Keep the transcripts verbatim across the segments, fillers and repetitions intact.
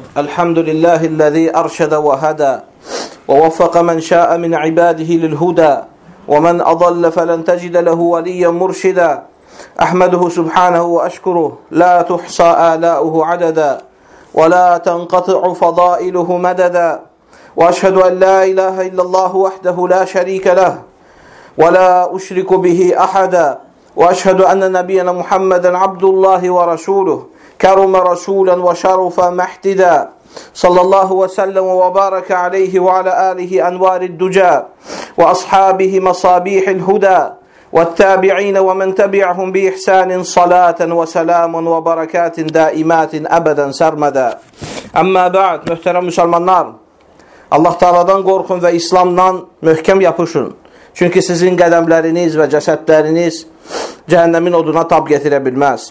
الحمد لله الذي أرشد وهدى ووفق من شاء من عباده للهدى ومن أضل فلن تجد له وليا مرشدا أحمده سبحانه وأشكره لا تحصى آلاؤه عددا ولا تنقطع فضائله مددا وأشهد أن لا إله إلا الله وحده لا شريك له ولا أشرك به أحدا وأشهد أن نبينا محمدا عبد الله ورسوله كرم رسولا وشرف محتدا صلى الله وسلم وبارك عليه وعلى آله أنوار الدجى وأصحابه مصابيح الهدى والتابعين ومن تبعهم بإحسان صلاة وسلام وبركات دائمات أبدا سرمدا أما بعد محترم Müslümanlar, Allah Teala'dan qorxun və İslamla möhkəm yapışın. Çünki sizin qədəmləriniz və cəsədləriniz cəhənnəmin oduna tab getirə bilməz.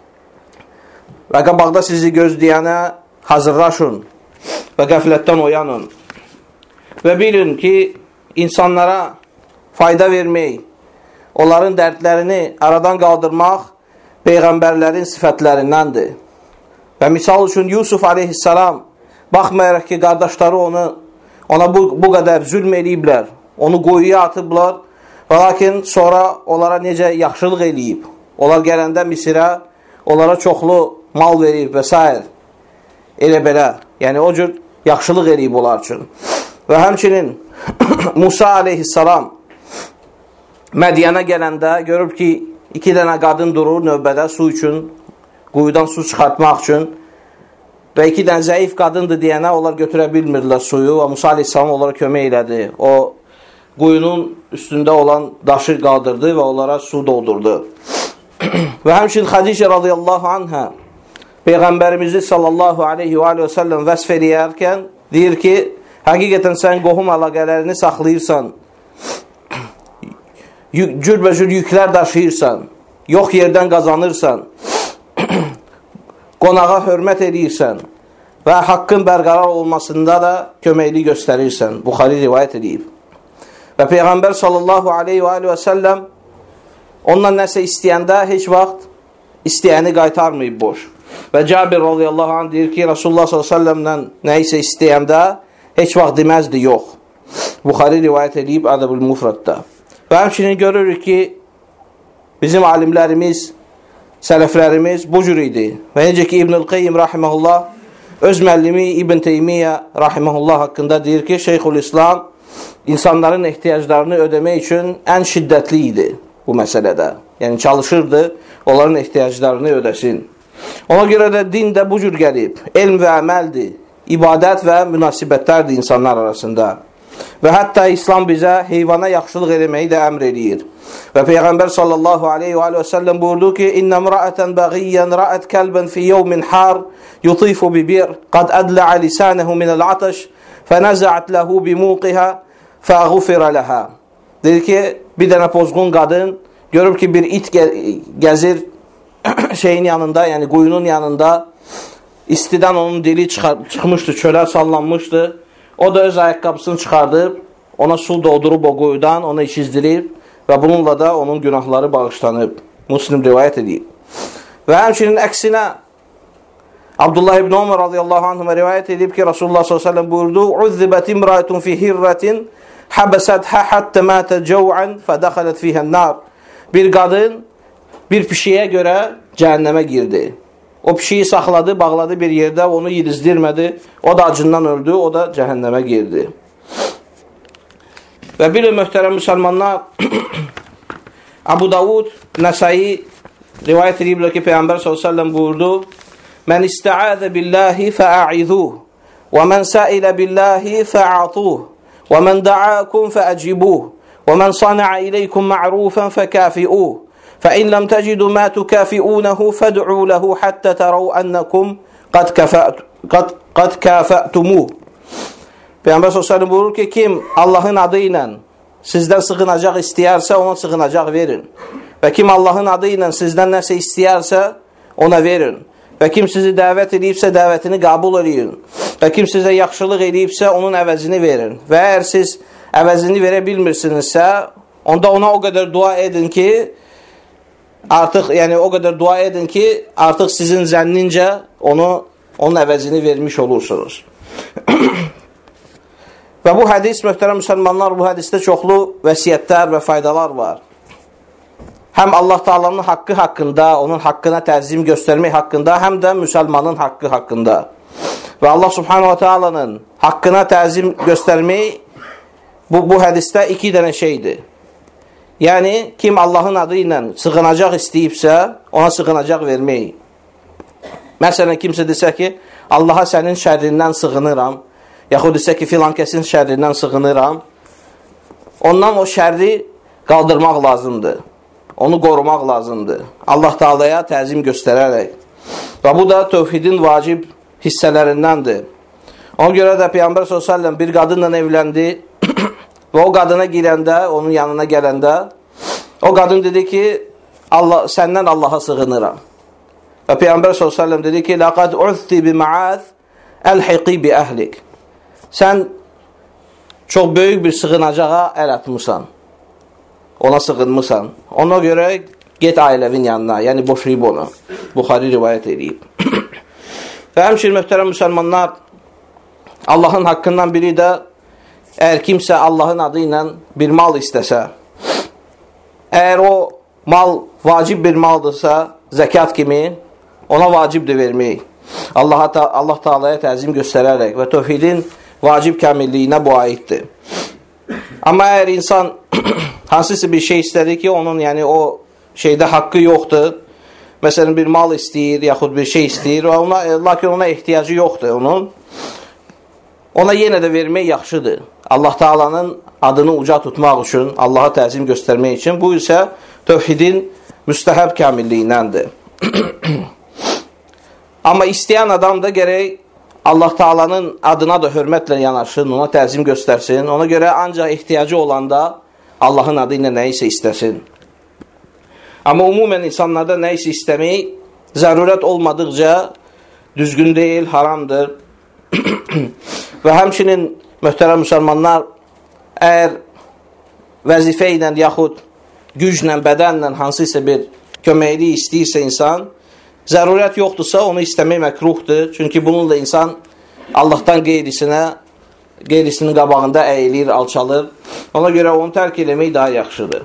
Və qabaqda sizi gözləyənə hazırlaşın və qəflətdən oyanın. Və bilin ki, insanlara fayda vermək, onların dərdlərini aradan qaldırmaq Peyğəmbərlərin sifətlərindəndir. Və misal üçün Yusuf aleyhissalam, baxmayaraq ki, qardaşları onu, ona bu, bu qədər zülm eləyiblər, onu quyuya atıblar və lakin sonra onlara necə yaxşılıq eləyib. Onlar gələndə Misirə, onlara çoxlu mal verib və s. Elə belə, yəni o cür yaxşılıq eləyib onlar üçün. Və həmçinin Musa aleyhissalam Mədyana gələndə görüb ki, iki dənə qadın durur növbədə su üçün, quyudan su çıxartmaq üçün və iki dənə zəif qadındır deyənə onlar götürə bilmirlər suyu və Musa aleyhissalam onlara kömək elədi. O quyunun üstündə olan daşı qaldırdı və onlara su doldurdu. Və həmçinin Xədicə radiyallahu anhə Peyğəmbərimizi sallallahu aleyhi və aleyhi və səlləm vəsf eləyərkən deyir ki, həqiqətən sən qohum əlaqələrini saxlayırsan, cürbəcür yüklər daşıyırsan, yox yerdən qazanırsan, qonağa hörmət edirsən və haqqın bərqərar olmasında da köməkli göstərirsən. Buxari rivayət edib. Və Peyğəmbər sallallahu aleyhi və aleyhi və səlləm ondan nəsə istəyəndə heç vaxt istəyəni qaytarmayıb boş. Və Cabir radiyallahu anh deyir ki, Rasulullah sallallahu aleyhi və səlləmdən nəyisə istəyəndə heç vaxt deməzdi yox. Buxari rivayət edib Ədəbül Mufradda. Və həmçinin görürük ki, bizim alimlərimiz, sələflərimiz bu cür idi. Və necə ki, İbn-ül Qeyyim rahiməhullah öz müəllimi İbn Teymiyyə rahiməhullah haqqında deyir ki, Şeyxülislam insanların ehtiyaclarını ödəmək üçün ən şiddətli idi bu məsələdə. Yəni çalışırdı, onların ehtiyaclarını ödəsin. Ona görə də din də bu cür gəlib. Elm və əməldir, ibadət və münasibətlərdir insanlar arasında. Və hətta İslam bizə heyvana yaxşılıq eləməyi də əmr eləyir. Və Peyğəmbər sallallahu aleyhi və səlləm buyurdu ki, İnnə mra'ətən bəqiyyən ra'ət kəlbən fi yevmin har yutifu bibir qad ədlə'ə lisanəhu minəl-atəş fənəzəət ləhu bimuqihə fəğufirə ləhə. Deyir ki, bir dənə pozğun qadın görüb ki, bir it gəzir şeyin yanında, yəni quyunun yanında, istidən onun dili çıxmışdı, çölə sallanmışdı. O da öz ayaqqabısını çıxardıb, ona su doldurub o quyudan, ona içizdirib və bununla da onun günahları bağışlanıb. Müslim rivayət edib. Və həmçinin əksinə Abdullah ibn Ömər radiyallahu anhümə rivayət edib ki, Rasulullah sallallahu aleyhi ve sellem buyurdu, Uzzibət imrayetun fi hirrətin həbəsədhə həttə mətə cəvən fədəxələt fihən nar. Bir qadın bir pişiyə görə cəhənnəmə girdi. O pişiyi saxladı, bağladı bir yerdə, onu yedizdirmədi. O da acından öldü, o da cəhənnəmə girdi. Və bilin, möhtərəm müsəlmanlar, Abu Davud, Nəsai rivayət ediblər ki, Peyğəmbər sallallahu əleyhi və səlləm buyurdu, Mən istəədə billahi fəə'izuh, və mən səilə billahi fəə'atuh, və mən də'akum fəəcibuh, və mən sana'a iləykum ma'rufan fəkafi'uh. فإن لم تجدوا ما تكافئونه فادعوا له حتى تروا أنكم قد كفأت قد قد كافأتموه. Peyğəmbər sallallahu əleyhi və səlləm buyurur ki, kim Allahın adı ilə sizdən sığınacaq istəyərsə, ona sığınacaq verin. Və kim Allahın adı ilə sizdən nəsə istəyərsə, ona verin. Və kim sizi dəvət edibsə, dəvətini qəbul edin. Və kim sizə yaxşılıq edibsə, onun əvəzini verin. Və əgər siz əvəzini verə bilmirsinizsə, onda ona o qədər dua edin ki, artıq, yəni o qədər dua edin ki, artıq sizin zənnincə onu onun əvəzini vermiş olursunuz. Və bu hədis, möhtərəm müsəlmanlar, bu hədisdə çoxlu vəsiyyətlər və faydalar var. Həm Allah Taala'nın haqqı haqqında, onun haqqına təzim göstərmək haqqında, həm də müsəlmanın haqqı haqqında. Və Allah Subhanahu wa Taala'nın haqqına təzim göstərmək bu, bu hədisdə iki dənə şeydir. Yəni, kim Allahın adı ilə sığınacaq istəyibsə, ona sığınacaq vermək. Məsələn, kimsə desə ki, Allaha sənin şərrindən sığınıram, yaxud desə ki, filan kəsin şərrindən sığınıram, ondan o şərri qaldırmaq lazımdır. Onu qorumaq lazımdır. Allah Taala'ya təzim göstərərək. Və bu da tövhidin vacib hissələrindəndir. Ona görə də Peyğəmbər sallallahu əleyhi və səlləm bir qadınla evləndi və o qadına girəndə, onun yanına gələndə, o qadın dedi ki, Allah, səndən Allaha sığınıram. Və Peyğəmbər sallallahu əleyhi və səlləm dedi ki, لَقَدْ عُذْتِ بِمَعَاذ أَلْحِقِي بِأَهْلِكِ Sən çox böyük bir sığınacağa əl atmışsan. Ona sığınmışsan. Ona görə get ailəvin yanına, yəni boşayıb onu. Buxari rivayət edib. Və həmçinin möhtərəm müsəlmanlar, Allahın haqqından biri də, əgər kimsə Allahın adı ilə bir mal istəsə, əgər o mal vacib bir maldırsa, zəkat kimi, ona vacibdir vermək. Allah, Allah Taala'ya təzim göstərərək və tövhidin vacib kamilliyinə bu aiddir. Amma əgər insan hansısa bir şey istədir ki, onun yəni o şeydə haqqı yoxdur, məsələn bir mal istəyir, yaxud bir şey istəyir, ona, lakin ona ehtiyacı yoxdur onun, ona yenə də vermək yaxşıdır. Allah Taala'nın adını uca tutmaq üçün, Allaha təzim göstərmək üçün, bu isə tövhidin müstəhəb kamilliyindəndir. Amma istəyən adam da gərək Allah Taala'nın adına da hörmətlə yanaşsın, ona təzim göstərsin. Ona görə ancaq ehtiyacı olanda Allahın adı ilə nəyisə istəsin. Amma umumən insanlarda nəyisə istəmək zərurət olmadıqca düzgün deyil, haramdır. Və həmçinin möhtərəm müsəlmanlar, əgər vəzifə ilə yaxud güclə, bədənlə hansısa bir köməklik istəyirsə insan, zərurət yoxdursa onu istəmək məkruhdur. Çünki bununla insan Allahdan qeyrisinə, qeyrisinin qabağında əyilir, alçalır. Ona görə onu tərk eləmək daha yaxşıdır.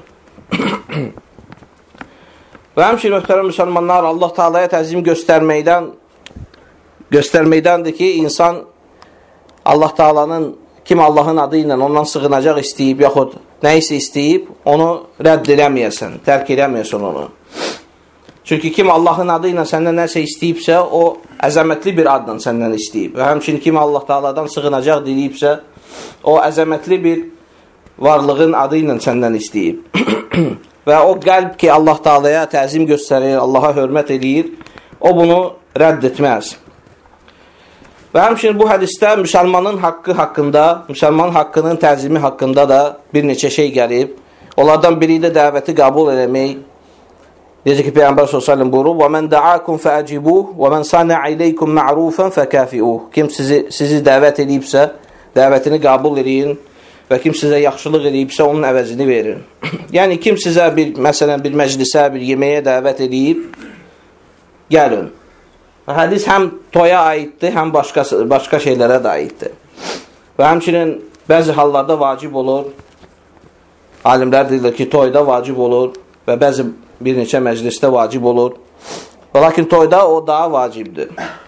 Və həmçinin möhtərəm müsəlmanlar, Allah Taala'ya təzim göstərməkdən göstərməkdəndir ki, insan Allah Taala'nın kim Allahın adı ilə ondan sığınacaq istəyib, yaxud nəyisə istəyib, onu rədd eləməyəsən, tərk eləməyəsən onu. Çünki kim Allahın adı ilə səndən nəsə istəyibsə, o əzəmətli bir adla səndən istəyib. Və həmçinin kim Allah Taala'dan sığınacaq deyibsə, o əzəmətli bir varlığın adı ilə səndən istəyib. Və o qəlb ki, Allah Taala'ya təzim göstərir, Allaha hörmət edir, o bunu rədd etməz. Və həmçinin bu hədisdə müsəlmanın haqqı haqqında, müsəlmanın haqqının təzimi haqqında da bir neçə şey gəlib. Onlardan biri də dəvəti qəbul eləmək. Necə ki, Peyğəmbər sallallahu əleyhi və səlləm buyurub: "Və men da'akum fa'acibuh, və men sana'a ilaykum ma'rufan fakafi'uh." Kim sizi sizi dəvət edibsə, dəvətini qəbul edin və kim sizə yaxşılıq edibsə, onun əvəzini verin. Yəni kim sizə bir məsələn bir məclisə, bir yeməyə dəvət edib, gəlin. Hədis həm toya aiddir, həm başqa başqa şeylərə də aiddir. Və həmçinin bəzi hallarda vacib olur. Alimlər deyirlər ki, toyda vacib olur və bəzi bir neçə məclisdə vacib olur. Və lakin toyda o daha vacibdir.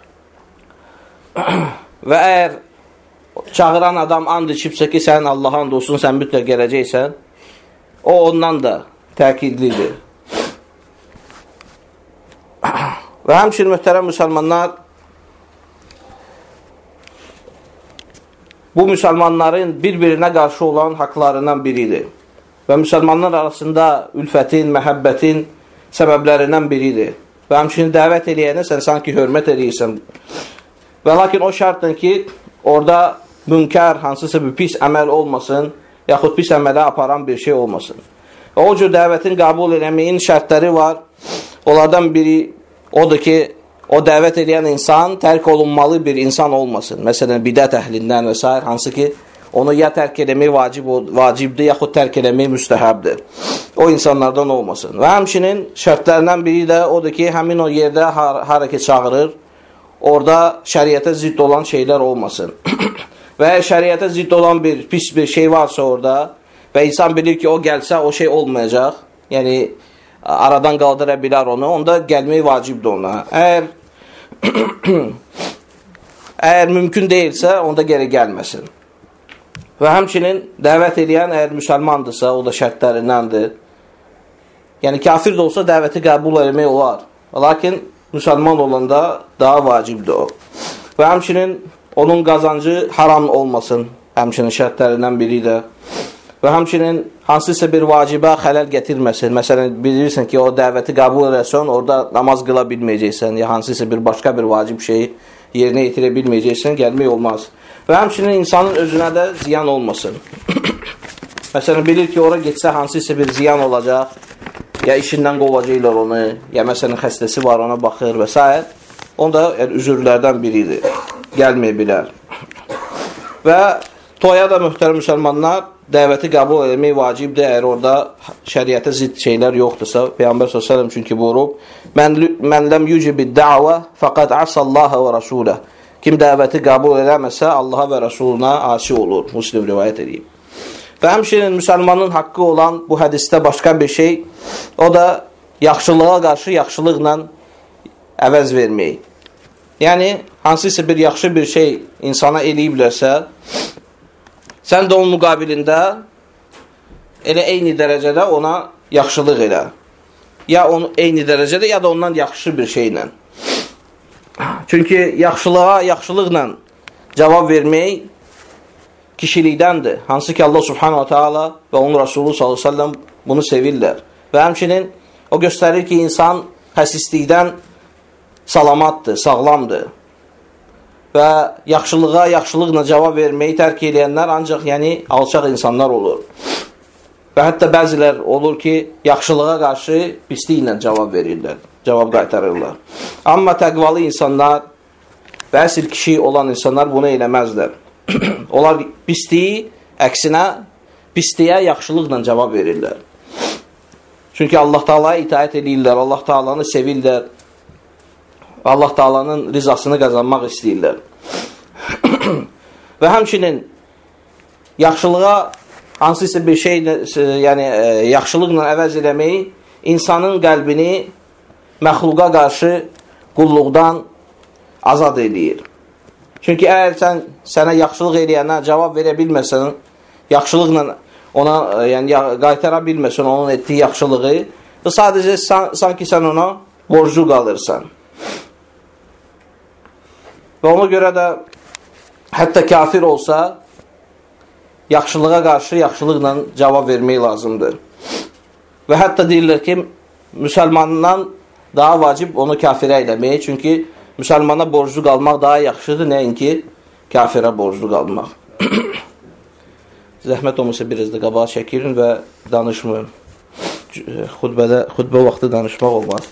Və əgər çağıran adam and içibsə ki, sən Allaha and olsun, sən mütləq gələcəksən, o ondan da təkidlidir. Və həmçinin möhtərəm müsəlmanlar, bu müsəlmanların bir-birinə qarşı olan haqlarından biridir. Və müsəlmanlar arasında ülfətin, məhəbbətin səbəblərindən biridir. Və həmçinin dəvət eləyənə sən sanki hörmət eləyirsən. Və lakin o şərtlə ki, orada münkər, hansısa bir pis əməl olmasın, yaxud pis əmələ aparan bir şey olmasın. Və o cür dəvətin qəbul eləməyin şərtləri var. Onlardan biri odur ki, o dəvət edən insan tərk olunmalı bir insan olmasın. Məsələn, bidət əhlindən və s. hansı ki, onu ya tərk eləmək vacib, vacibdir, yaxud tərk eləmək müstəhəbdir. O insanlardan olmasın. Və həmçinin şərtlərindən biri də odur ki, həmin o yerdə har, harəkə çağırır, orada şəriətə zidd olan şeylər olmasın. Və şəriətə zidd olan bir pis bir şey varsa orada və insan bilir ki, o gəlsə o şey olmayacaq, yəni aradan qaldıra bilər onu, onda gəlmək vacibdir ona. Əgər əgər mümkün deyilsə, onda geri gəlməsin. Və həmçinin dəvət edən əgər müsəlmandırsa, o da şərtlərindəndir. Yəni kafir də olsa dəvəti qəbul etmək olar. Lakin müsəlman olanda daha vacibdir o. Və həmçinin onun qazancı haram olmasın, həmçinin şərtlərindən biri də. Və həmçinin hansısa bir vacibə xələl gətirməsin. Məsələn, bilirsən ki, o dəvəti qəbul edəsən, orada namaz qıla bilməyəcəksən, ya hansısa bir başqa bir vacib şeyi yerinə yetirə bilməyəcəksən, gəlmək olmaz. Və həmçinin insanın özünə də ziyan olmasın. Məsələn, bilir ki, ora getsə hansısa bir ziyan olacaq, ya işindən qovacaqlar onu, ya məsələn, xəstəsi var, ona baxır və s. Onda yəni, üzürlərdən biridir, gəlməyə bilər. Və toya da möhtərəm müsəlmanlar, dəvəti qəbul etmək vacibdir, əgər orada şəriətə zidd şeylər yoxdursa. Peyğəmbər sallallahu əleyhi və səlləm çünki buyurub, Mən, mən ləm yücibid da'və fəqad asallaha və rasuləh. Kim dəvəti qəbul eləməsə, Allaha və Rasuluna asi olur. Müslim rivayət edib. Və həmçinin müsəlmanın haqqı olan bu hədisdə başqa bir şey, o da yaxşılığa qarşı yaxşılıqla əvəz vermək. Yəni, hansısa bir yaxşı bir şey insana eləyiblərsə, sən də onun müqabilində elə eyni dərəcədə ona yaxşılıq elə. Ya onu eyni dərəcədə, ya da ondan yaxşı bir şeylə. Çünki yaxşılığa yaxşılıqla cavab vermək kişilikdəndir. Hansı ki Allah subhanahu wa ta'ala və onun Rasulü sallallahu aleyhi ve sellem bunu sevirlər. Və həmçinin o göstərir ki, insan xəsislikdən salamatdır, sağlamdır. Və yaxşılığa yaxşılıqla cavab verməyi tərk edənlər ancaq yəni alçaq insanlar olur. Və hətta bəzilər olur ki, yaxşılığa qarşı pisliklə cavab verirlər, cavab qaytarırlar. Amma təqvalı insanlar və əsl kişi olan insanlar bunu eləməzlər. Onlar pisliyi, əksinə pisliyə yaxşılıqla cavab verirlər. Çünki Allah Taala'ya itaət edirlər, Allah Taala'nı sevirlər, Allah Taala'nın rizasını qazanmaq istəyirlər. Və həmçinin yaxşılığa hansısa bir şey, yəni yaxşılıqla əvəz eləmək insanın qəlbini məxluqa qarşı qulluqdan azad edir. Çünki əgər sən sənə yaxşılıq eləyənə cavab verə bilməsən, yaxşılıqla ona yəni qaytara bilməsən onun etdiyi yaxşılığı, sadəcə sanki sən ona borcu qalırsan. Və ona görə də hətta kafir olsa yaxşılığa qarşı yaxşılıqla cavab vermək lazımdır. Və hətta deyirlər ki, müsəlmandan daha vacib onu kafirə eləmək. Çünki müsəlmana borclu qalmaq daha yaxşıdır, nəinki kafirə borclu qalmaq. Zəhmət olmasa biraz da qabağa çəkirin və danışmayın. Xutbədə, xutbə vaxtı danışmaq olmaz.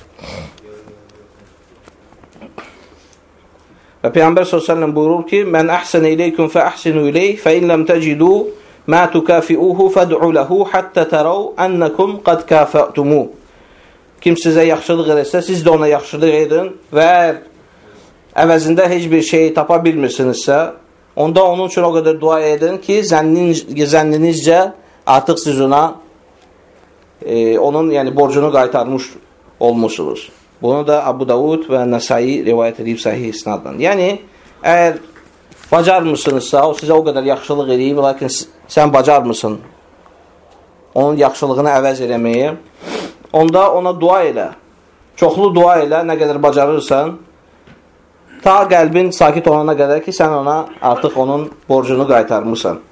Və Peyğəmbər sallallahu əleyhi və səlləm buyurur ki, Mən əhsənə iləykum fə əhsinu iləyh, fə in ləm təcidu mə tukafiuhu fəd'u ləhu həttə tərəv ənəkum qad kafətumu. Kim sizə yaxşılıq edəsə, siz də ona yaxşılıq edin və əgər əvəzində heç bir şey tapa bilmirsinizsə, onda onun üçün o qədər dua edin ki, zənninizcə artıq siz ona e, onun yəni borcunu qaytarmış olmuşsunuz. Bunu da Abu Davud və Nəsai rivayət edib səhih isnadla. Yəni, əgər bacarmısınızsa, o sizə o qədər yaxşılıq edib, lakin sən bacarmısın onun yaxşılığını əvəz eləməyi, onda ona dua elə. Çoxlu dua elə, nə qədər bacarırsan, ta qəlbin sakit olana qədər ki, sən ona artıq onun borcunu qaytarmısan.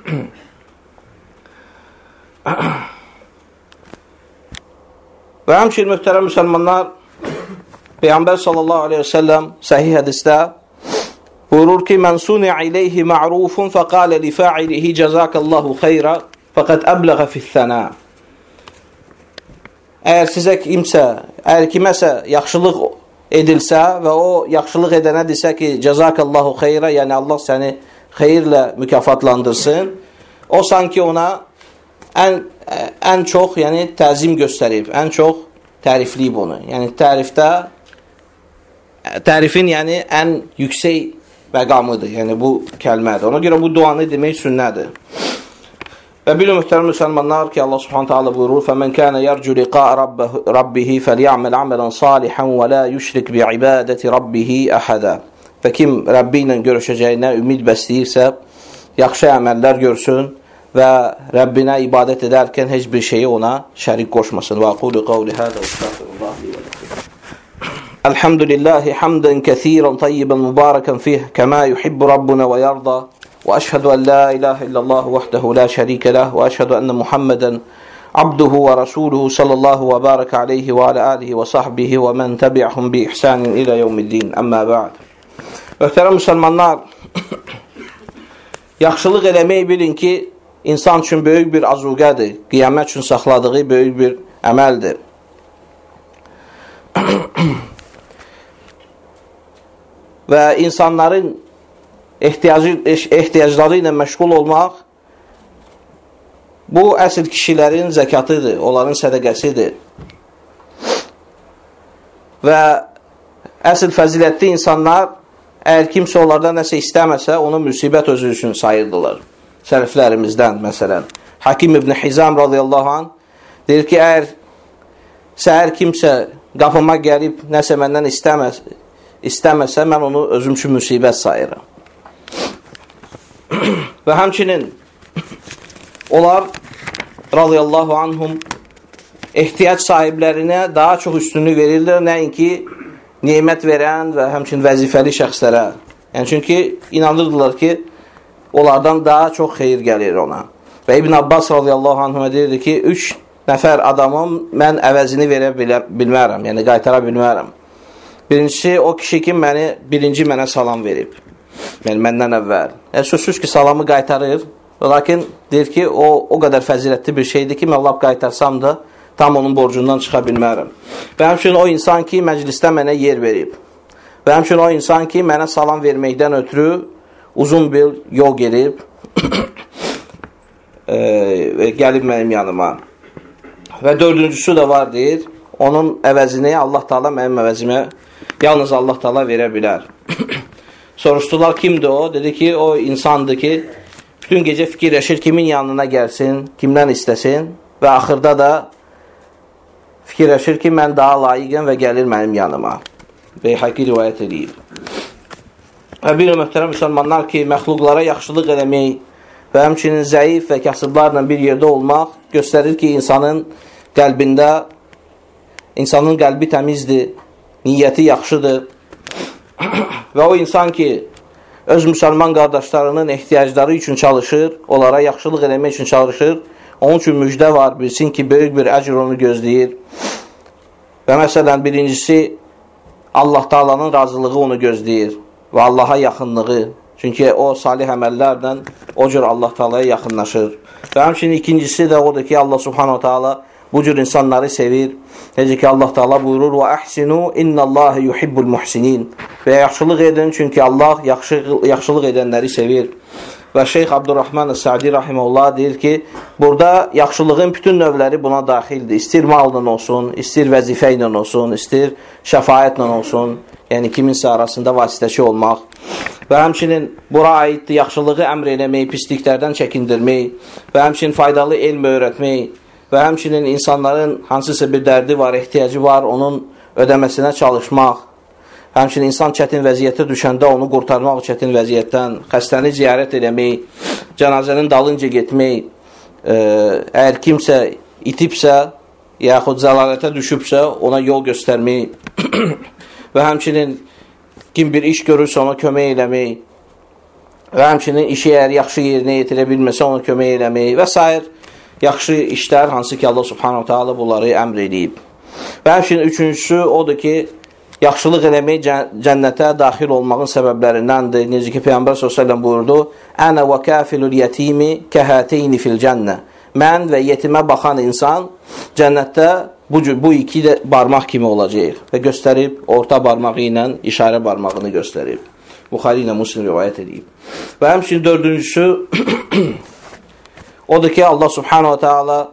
Və həmçin möhtərəm müsəlmanlar, Peyğəmbər sallallahu aleyhi və səlləm səhih hədisdə buyurur ki, Mən suni'a iləyhi ma'rufun fəqalə li fa'ilihi cəzakəllahu xeyrə fəqət əbləğə fi'th-thənə. Əgər sizə kimsə, əgər kiməsə yaxşılıq edilsə və o yaxşılıq edənə desə ki, cəzakəllahu xeyrə, yəni Allah səni xeyirlə mükafatlandırsın, o sanki ona ən, ən çox yəni, təzim göstərib, ən çox tərifləyib onu. Yəni tərifdə tərifin yəni ən yüksək məqamıdır. Yəni bu kəlmədir. Ona görə bu duanı demək sünnədir. Və bilin mühtərəm müsəlmanlar ki, Allah subhanahu ta'ala buyurur: "Fəmən kânə yərcu liqa'a rabbihi fəliyə'məl aməlan salihan və la yushrik bi'ibadati rabbihi əhədə." Və kim Rəbbi ilə görüşəcəyinə ümid bəsləyirsə, yaxşı əməllər görsün və Rəbbinə ibadət edərkən heç bir şeyi ona şərik qoşmasın. Və aqulu qavli hədə və estağfirullah li və ləkum. Elhamdülillahi hamdan kəsiran tayyiban mübarəkan fih kəmə yuhibbu rabbuna və yarda. Və əşhədu ən la ilahe illallah vahdehu la şərikə ləh və əşhədu ənə Muhammedən abduhu və rasuluhu sallallahu və barəkə aleyhi və alə alihi və sahbihi və mən təbi'hum bi ihsanin ilə yevmiddin. Əmmə bə'd. Möhtərəm müsəlmanlar, yaxşılıq eləmək bilin ki, insan üçün böyük bir azuqədir. Qiyamət üçün saxladığı böyük bir əməldir. Və insanların ehtiyacı, ehtiyacları ilə məşğul olmaq bu əsl kişilərin zəkatıdır, onların sədəqəsidir. Və əsl fəzilətli insanlar əgər kimsə onlardan nəsə istəməsə, onu müsibət özü üçün sayırdılar. Sələflərimizdən, məsələn. Hakim ibn Hizam radiyallahu anh deyir ki, əgər səhər kimsə qapıma gəlib nəsə məndən istəməz, istəməsə, mən onu özüm üçün müsibət sayıram. Və həmçinin onlar radiyallahu anhum ehtiyac sahiblərinə daha çox üstünlük verirlər, nəinki nemət verən və həmçinin vəzifəli şəxslərə. Yəni, çünki inanırdılar ki, onlardan daha çox xeyir gəlir ona. Və İbn Abbas radiyallahu anhümə deyirdi ki, üç nəfər adamın mən əvəzini verə bilmərəm, yəni qaytara bilmərəm. Birincisi, o kişi ki, məni, birinci mənə salam verib. Yəni, məndən əvvəl. Yəni, sözsüz ki, salamı qaytarır. Lakin deyir ki, o, o qədər fəzilətli bir şeydir ki, mən lap qaytarsam da tam onun borcundan çıxa bilmərəm. Və həmçinin o insan ki, məclisdə mənə yer verib. Və həmçinin o insan ki, mənə salam verməkdən ötürü uzun bir yol gelib e, gəlib mənim yanıma. Və dördüncüsü də var, deyir, onun əvəzini Allah Taala mənim əvəzimə yalnız Allah Taala verə bilər. Soruşdular, kimdir o? Dedi ki, o insandır ki, bütün gecə fikirləşir, kimin yanına gəlsin, kimdən istəsin və axırda da fikirləşir ki, mən daha layiqəm və gəlir mənim yanıma. Beyhaqi rivayət edib. Və bir möhtərəm müsəlmanlar ki, məxluqlara yaxşılıq eləmək və həmçinin zəif və kasıblarla bir yerdə olmaq göstərir ki, insanın qəlbində, insanın qəlbi təmizdir, niyyəti yaxşıdır. Və o insan ki, öz müsəlman qardaşlarının ehtiyacları üçün çalışır, onlara yaxşılıq eləmək üçün çalışır, onun üçün müjdə var, bilsin ki, böyük bir əcr onu gözləyir. Və məsələn, birincisi, Allah Taala'nın razılığı onu gözləyir və Allaha yaxınlığı. Çünki o salih əməllərlə o cür Allah Taala'ya yaxınlaşır. Və həmçinin ikincisi də odur ki, Allah Subhanahu Taala bu cür insanları sevir. Necə ki, Allah Taala buyurur: "Və əhsinu innallaha yuhibbul muhsinin." Və yaxşılıq edin, çünki Allah yaxşı, yaxşılıq edənləri sevir. Və Şeyx Abdurrahman Sa'di rahimehullah deyir ki, burada yaxşılığın bütün növləri buna daxildir. İstir malla olsun, istir vəzifə ilə olsun, istir şəfaətlə olsun, yəni kiminsə arasında vasitəçi olmaq. Və həmçinin bura aiddir yaxşılığı əmr eləmək, pisliklərdən çəkindirmək və həmçinin faydalı elm öyrətmək və həmçinin insanların hansısa bir dərdi var, ehtiyacı var, onun ödəməsinə çalışmaq. Həmçinin insan çətin vəziyyətə düşəndə onu qurtarmaq çətin vəziyyətdən, xəstəni ziyarət eləmək, cənazənin dalınca getmək, e, əgər kimsə itibsə, yaxud zəlalətə düşübsə, ona yol göstərmək və həmçinin kim bir iş görürsə ona kömək eləmək və həmçinin işi əgər yaxşı yerinə yetirə bilməsə ona kömək eləmək və s. yaxşı işlər, hansı ki Allah Subhanahu Taala bunları əmr edib. Və həmçinin üçüncüsü odur ki, yaxşılıq eləmək cənnətə daxil olmağın səbəblərindəndir. Necə ki, Peyğəmbər sallallahu əleyhi və səlləm buyurdu: "Ənə və kafilul yetimi kəhəteyni fil cənnə." Mən və yetimə baxan insan cənnətdə bu, bu iki də barmaq kimi olacaq və göstərib, orta barmağı ilə işarə barmağını göstərib. Buxari ilə Müslim rivayət edib. Və həmçinin dördüncüsü odur ki, Allah Subhanahu Taala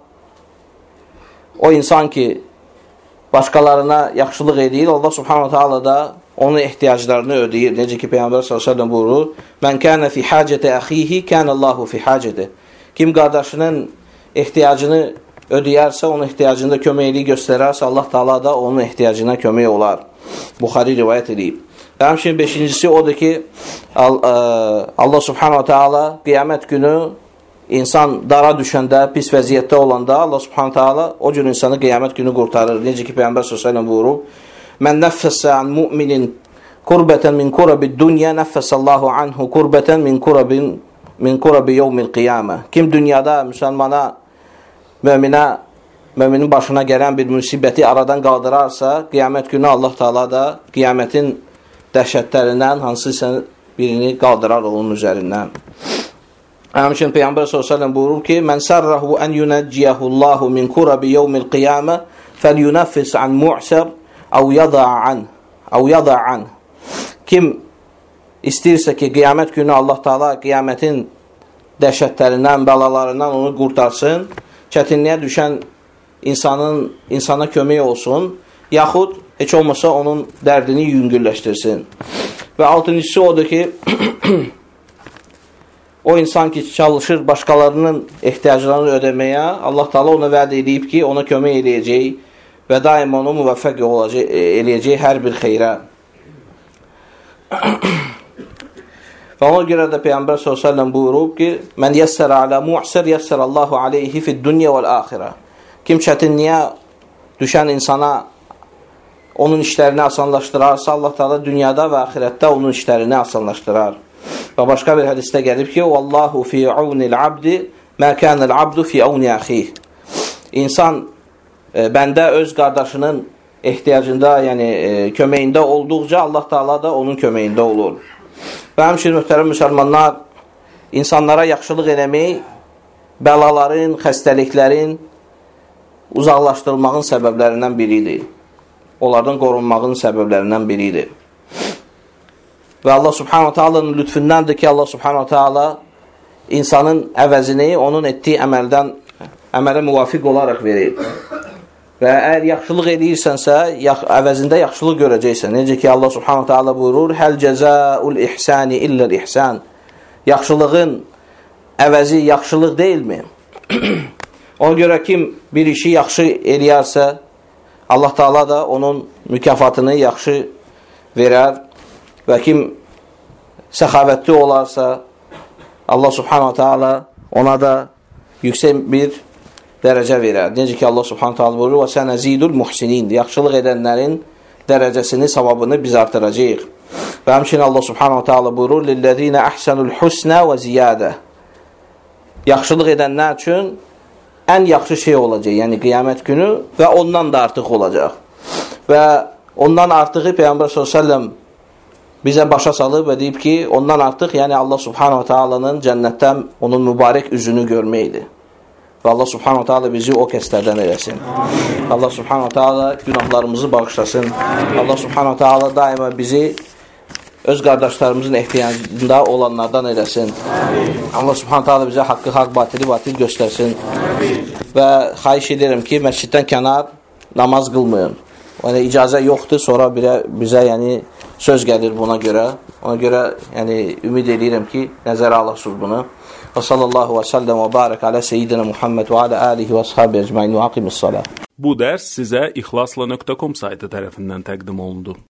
o insan ki başqalarına yaxşılıq edir, Allah Subhanahu Taala da onun ehtiyaclarını ödəyir. Necə ki, Peyğəmbər sallallahu əleyhi və səlləm buyurur: "Mən kana fi hacati axihi, kana Allahu fi hacati." Kim qardaşının ehtiyacını ödəyərsə, onun ehtiyacında köməklik göstərərsə, Allah Taala da onun ehtiyacına kömək olar. Buxari rivayət edib. Və həmçinin beşincisi odur ki, Allah Subhanahu wa Taala qiyamət günü insan dara düşəndə, pis vəziyyətdə olanda Allah Subhanahu Taala o gün insanı qiyamət günü qurtarır. Necə ki, Peyğəmbər sallallahu əleyhi və səlləm buyurur: "Mən nəffəsə an mu'minin qurbatan min qurabid-dunya, nəffəsallahu anhu qurbatan min qurabin min qurabi yawmil qiyamah." Kim dünyada müsəlmana, möminə, möminin başına gələn bir müsibəti aradan qaldırarsa, qiyamət günü Allah Taala da qiyamətin dəhşətlərindən hansısa birini qaldırar onun üzərindən. Həmçinin Peyğəmbər sallallahu əleyhi və səlləm buyurur ki: "Mən sarrahu an yunajjiyahullahu min qurabi yawmil qiyamah, falyunaffis an mu'sar aw yada'an aw yada'an." Kim istəyirsə ki, qiyamət günü Allah Taala qiyamətin dəhşətlərindən, bəlalarından onu qurtarsın, çətinliyə düşən insanın insana kömək olsun, yaxud heç olmasa onun dərdini yüngülləşdirsin. Və altıncısı odur ki, o insan ki, çalışır başqalarının ehtiyaclarını ödəməyə, Allah Taala ona vəd edib ki, ona kömək eləyəcək və daim onu müvəffəq eləyəcək hər bir xeyrə. Və ona görə də Peyğəmbər sallallahu əleyhi və səlləm buyurub ki: "Mən yəssərə alə mu'sir, yəssərəllahu aleyhi fid-dunya vəl-axirə." Kim çətinliyə düşən insana onun işlərini asanlaşdırarsa, Allah Taala dünyada və axirətdə onun işlərini asanlaşdırar. Və başqa bir hədisdə gəlib ki: "Vallahu fi aunil abdi ma kana'l abdu fi auni axih." İnsan e, bəndə öz qardaşının ehtiyacında, yəni e, köməyində olduqca Allah Taala da onun köməyində olur. Və həmçinin möhtərəm müsəlmanlar, insanlara yaxşılıq eləmək bəlaların, xəstəliklərin uzaqlaşdırılmağın səbəblərindən biridir. Onlardan qorunmağın səbəblərindən biridir. Və Allah Subhanahu Taala'nın lütfündəndir ki, Allah Subhanahu Taala insanın əvəzini onun etdiyi əməldən əmələ müvafiq olaraq verir. Və əgər yaxşılıq edirsənsə, yax, əvəzində yaxşılıq görəcəksən. Necə ki, Allah Subhanahu Taala buyurur: "Həl cəzaul ihsani illəl ihsan." Yaxşılığın əvəzi yaxşılıq deyilmi? Ona görə kim bir işi yaxşı eləyərsə, Allah Taala da onun mükafatını yaxşı verər. Və kim səxavətli olarsa, Allah Subhanahu Taala ona da yüksək bir dərəcə verər. Necə ki, Allah Subhanahu Taala buyurur: "Və sənəzidul muhsinin." Yaxşılıq edənlərin dərəcəsini, savabını biz artıracağıq. Və həmçinin Allah Subhanahu Taala buyurur: "Lillezina ahsanul husna və ziyadə." Yaxşılıq edənlər üçün ən yaxşı şey olacaq, yəni qiyamət günü və ondan da artıq olacaq. Və ondan artığı Peyğəmbər sallallahu əleyhi və səlləm bizə başa salıb və deyib ki, ondan artıq, yəni Allah Subhanahu Taala'nın cənnətdən onun mübarək üzünü görməkdir. Və Allah Subhanahu Taala bizi o kəslərdən eləsin. Amin. Allah Subhanahu Taala günahlarımızı bağışlasın. Amin. Allah Subhanahu Taala daima bizi öz qardaşlarımızın ehtiyacında olanlardan eləsin. Amin. Allah Subhanahu Taala bizə haqqı haqq, batili batil göstərsin. Amin. Və xahiş edirəm ki, məsciddən kənar namaz qılmayın. Yəni icazə yoxdur, sonra birə, bizə yəni söz gəlir buna görə. Ona görə yəni ümid edirəm ki, nəzərə alasınız bunu. Və sallallahu və səlləm və barək alə seyyidina Muhammed və alə alihi və ashabi ecmain və aqimis salat. Bu dərs sizə ixlasla nöqtə com saytı tərəfindən təqdim olundu.